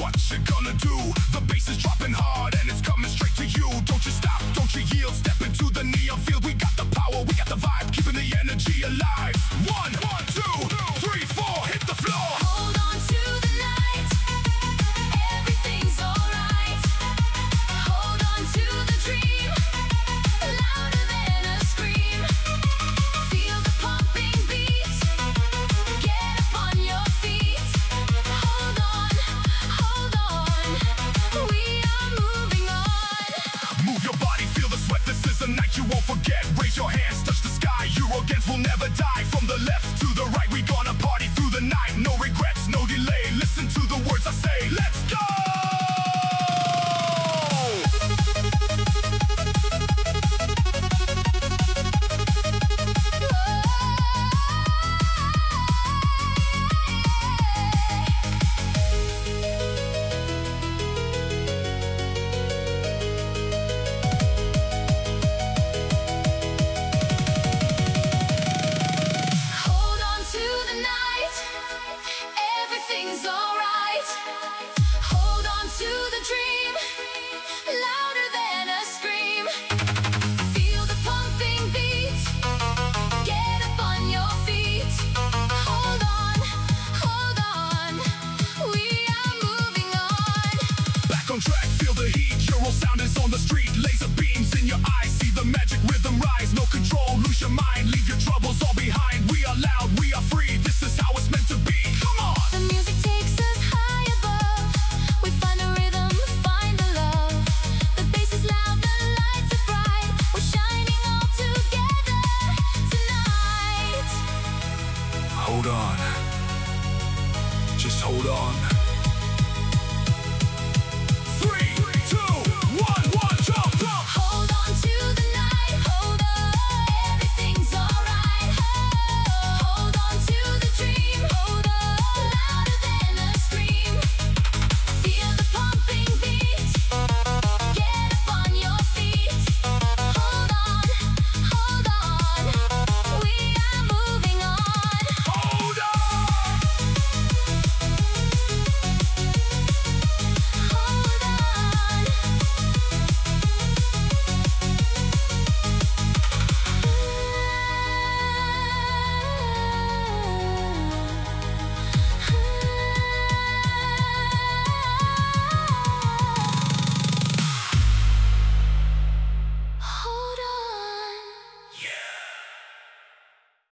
What you gonna do? The bass is dropping hard and it's coming straight to you. Don't you stop, don't you yield. Step into the neon field. We got the power, we got the vibe, keeping the energy alive. One, two, three, four, hit the floor. Hold on to the night. Everything's alright. Hold on to the dream. Louder than a scream. Feel the pumping beat. Get up on your feet. Hold on, hold on. We are moving on. Move your body, feel the sweat. This is a night you won't forget. Raise your hands, touch the sky. Eurogans will never die. From the left to the right, we gonna party through the night. No regrets, no delay. Listen to the words I say. Let's go! Hold on to the night. Everything's alright. Hold on to the dream. Louder than a scream. Feel the pumping beat. Get up on your feet. Hold on, hold on. We are moving on. Back on track, feel the heat. Euro sound is on the street. Laser beams in your eyes. See the magic rhythm rise. No control, lose your mind. Leave your troubles all behind. We are loud, we are free. This is how it's meant to be. Come on! The music takes us high above. We find a rhythm, find the love. The bass is loud, the lights are bright. We're shining all together tonight. Hold on. Just hold on.